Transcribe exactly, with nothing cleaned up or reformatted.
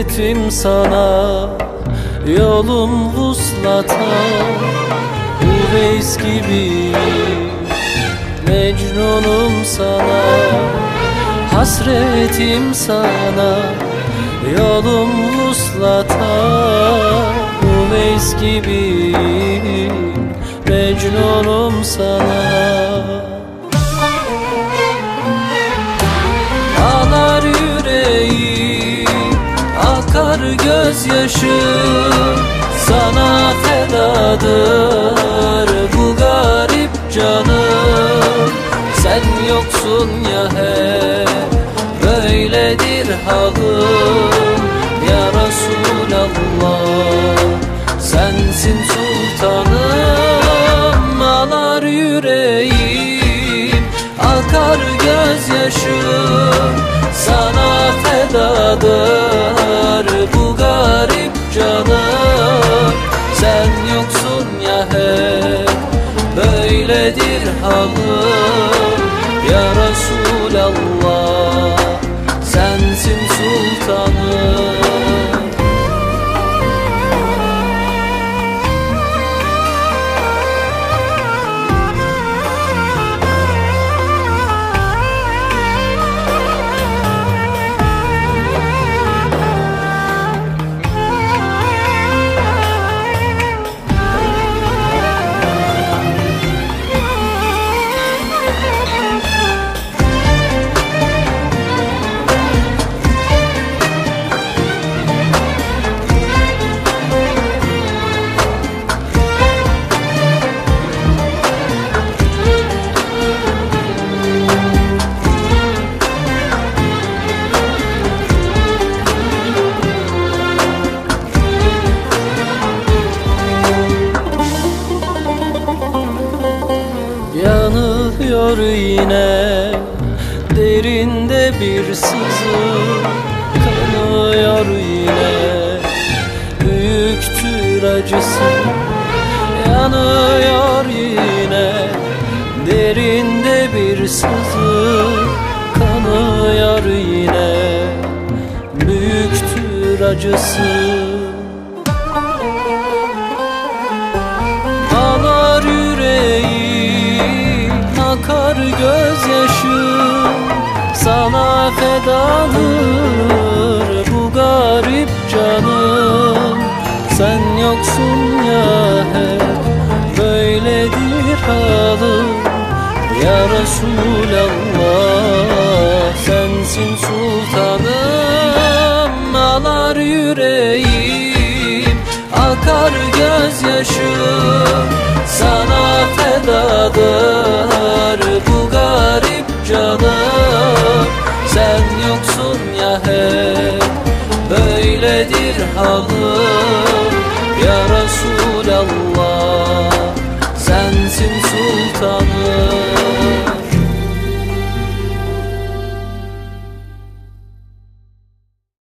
Hasretim sana, yolum vuslata. Uveys gibi Mecnunum sana, hasretim sana, yolum vuslata. Uveys gibi Mecnunum sana. Ağlar yüreğim, akar gözyaşım, sana fedadır bu garip canım. Sen yoksun ya hep, böyledir halım. Ya Resulallah, sensin sultanım. Ağlar yüreğim, akar gözyaşım, sana fedadır bu garip canım. Sen yoksun ya hep, böyledir halım. Ya Resulallah, sensin sultanım. Yanıyor yine derinde bir sızı, kanıyor yine büyüktür acısı. Yanıyor yine derinde bir sızı, kanıyor yine büyüktür acısı. Ağlar yüreğim, akar gözyaşım, sana fedadır bu garip canım. Sen yoksun ya hep, böyledir halım. Ya Resulallah, sensin sultanım. Ağlar yüreğim, akar gözyaşım, sana fedadır bu garip canım. Sen yoksun ya hep, böyledir halım. Ya Resulallah, sensin sultanım.